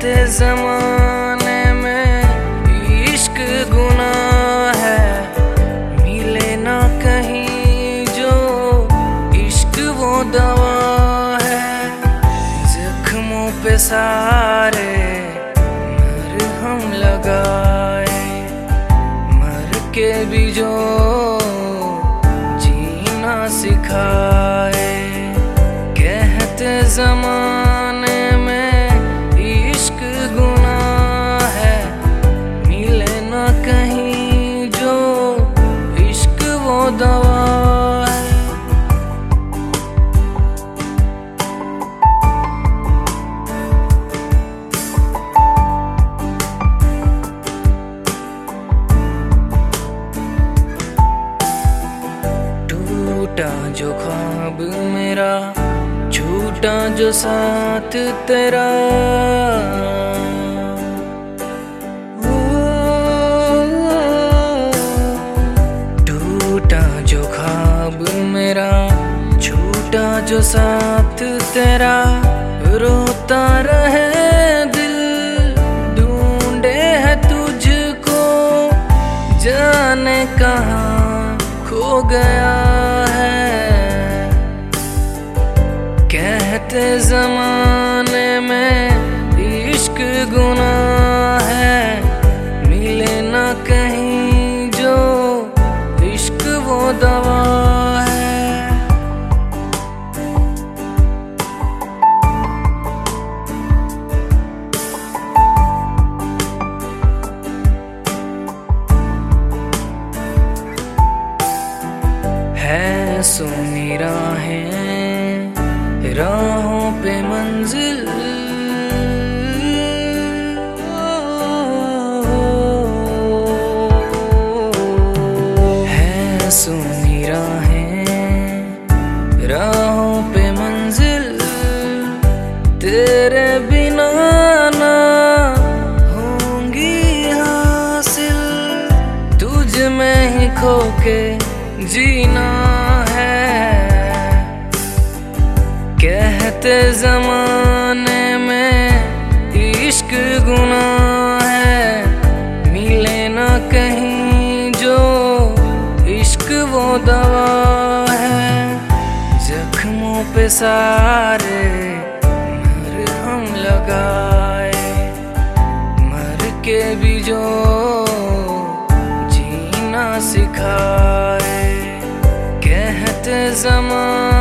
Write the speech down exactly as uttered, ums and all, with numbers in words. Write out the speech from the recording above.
कहते जमाने में इश्क गुनाह है, मिले ना कहीं जो इश्क वो दवा है। जख्मों पे सारे मरहम लगाए, मर के भी जो जीना सिखाए। कहते जमाने में इश्क गुनाह है, मिले ना कहीं जो इश्क वो दवा है। टूटा जो ख्वाब मेरा, छूटा जो साथ तेरा, टूटा जो ख्वाब मेरा, छूटा जो साथ तेरा। रोता रहे दिल, ढूंढे है तुझको, जाने कहाँ खो गया है। कहते जमाने में इश्क गुनाह है, मिले ना कहीं जो इश्क वो दवा है। है सुनी राहें, राहों पे मंजिल, है सुनी राहें, राहों पे मंजिल। तेरे बिना ना होंगी हासिल, तुझ में ही खो के जीना है। कहते जमाने में इश्क गुनाह है, मिले ना कहीं जो इश्क वो दवा है। जख्मों पे सारे मरहम लगाए, मर के भी जो जीना सिखाए। कहते जमाने